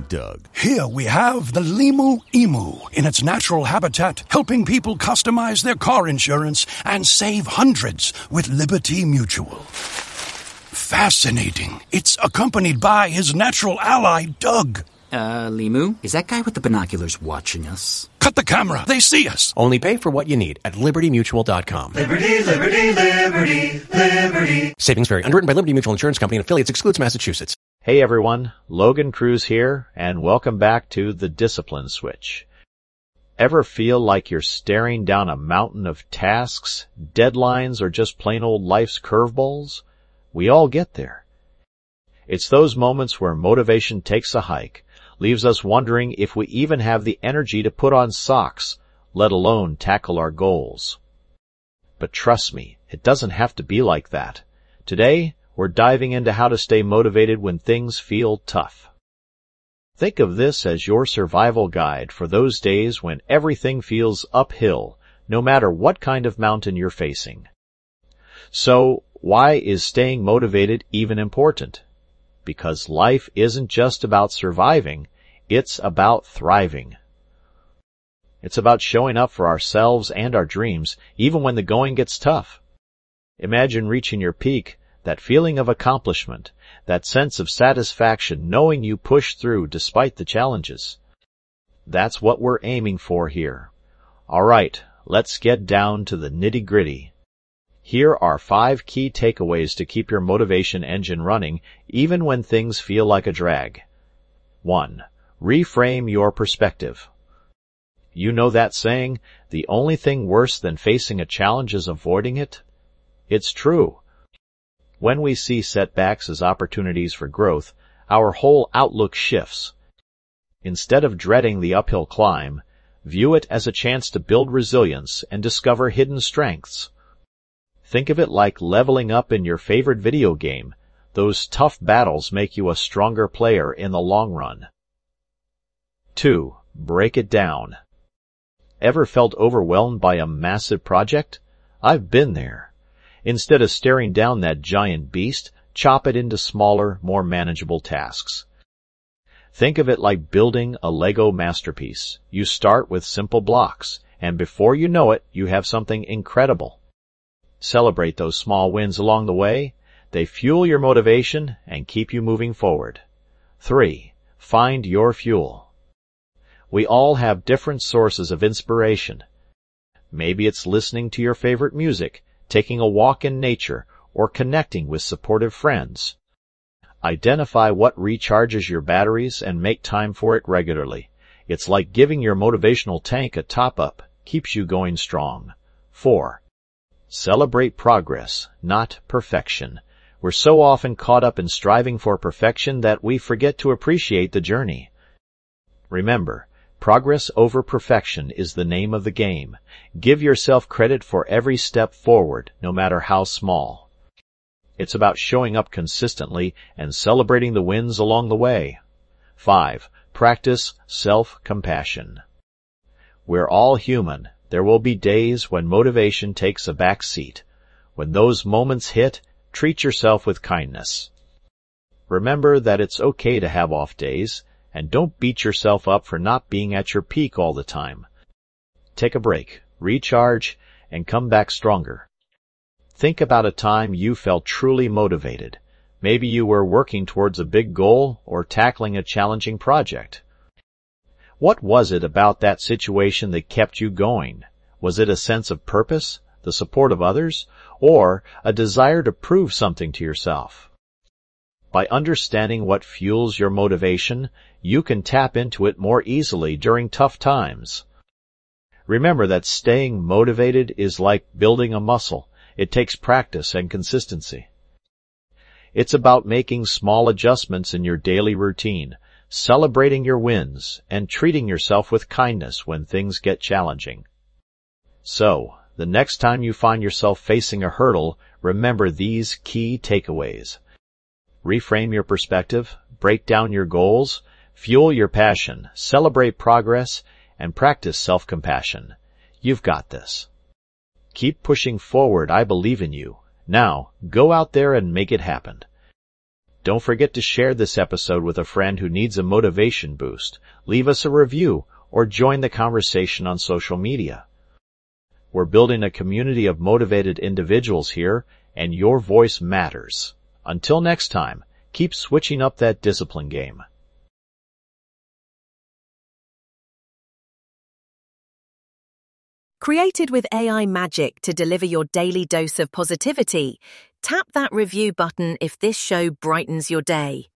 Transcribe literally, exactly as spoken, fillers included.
Doug. Here we have the Limu Emu in its natural habitat, helping people customize their car insurance and save hundreds with Liberty Mutual. Fascinating. It's accompanied by his natural ally, Doug. Uh, Limu, is that guy with the binoculars watching us? Cut the camera. They see us. Only pay for what you need at liberty mutual dot com. Liberty, liberty, liberty, liberty. Savings vary. Underwritten by Liberty Mutual Insurance Company and affiliates. Excludes Massachusetts. Hey everyone, Logan Cruz here, and welcome back to The Discipline Switch. Ever feel like you're staring down a mountain of tasks, deadlines, or just plain old life's curveballs? We all get there. It's those moments where motivation takes a hike, leaves us wondering if we even have the energy to put on socks, let alone tackle our goals. But trust me, it doesn't have to be like that. Today, we're diving into how to stay motivated when things feel tough. Think of this as your survival guide for those days when everything feels uphill, no matter what kind of mountain you're facing. So, why is staying motivated even important? Because life isn't just about surviving, it's about thriving. It's about showing up for ourselves and our dreams, even when the going gets tough. Imagine reaching your peak, that feeling of accomplishment, that sense of satisfaction knowing you pushed through despite the challenges. That's what we're aiming for here. All right, let's get down to the nitty-gritty. Here are five key takeaways to keep your motivation engine running even when things feel like a drag. One, reframe your perspective. You know that saying, the only thing worse than facing a challenge is avoiding it? It's true. When we see setbacks as opportunities for growth, our whole outlook shifts. Instead of dreading the uphill climb, view it as a chance to build resilience and discover hidden strengths. Think of it like leveling up in your favorite video game. Those tough battles make you a stronger player in the long run. Two, break it down. Ever felt overwhelmed by a massive project? I've been there. Instead of staring down that giant beast, chop it into smaller, more manageable tasks. Think of it like building a Lego masterpiece. You start with simple blocks, and before you know it, you have something incredible. Celebrate those small wins along the way. They fuel your motivation and keep you moving forward. Three, find your fuel. We all have different sources of inspiration. Maybe it's listening to your favorite music, taking a walk in nature, or connecting with supportive friends. Identify what recharges your batteries and make time for it regularly. It's like giving your motivational tank a top-up, keeps you going strong. Four, celebrate progress, not perfection. We're so often caught up in striving for perfection that we forget to appreciate the journey. Remember, progress over perfection is the name of the game. Give yourself credit for every step forward, no matter how small. It's about showing up consistently and celebrating the wins along the way. Five, practice self-compassion. We're all human. There will be days when motivation takes a back seat. When those moments hit, treat yourself with kindness. Remember that it's okay to have off days, and don't beat yourself up for not being at your peak all the time. Take a break, recharge, and come back stronger. Think about a time you felt truly motivated. Maybe you were working towards a big goal or tackling a challenging project. What was it about that situation that kept you going? Was it a sense of purpose, the support of others, or a desire to prove something to yourself? By understanding what fuels your motivation, you can tap into it more easily during tough times. Remember that staying motivated is like building a muscle. It takes practice and consistency. It's about making small adjustments in your daily routine, celebrating your wins, and treating yourself with kindness when things get challenging. So, the next time you find yourself facing a hurdle, remember these key takeaways. Reframe your perspective, break down your goals, fuel your passion, celebrate progress, and practice self-compassion. You've got this. Keep pushing forward. I believe in you. Now, go out there and make it happen. Don't forget to share this episode with a friend who needs a motivation boost. Leave us a review or join the conversation on social media. We're building a community of motivated individuals here, and your voice matters. Until next time, keep switching up that discipline game. Created with A I magic to deliver your daily dose of positivity, tap that review button if this show brightens your day.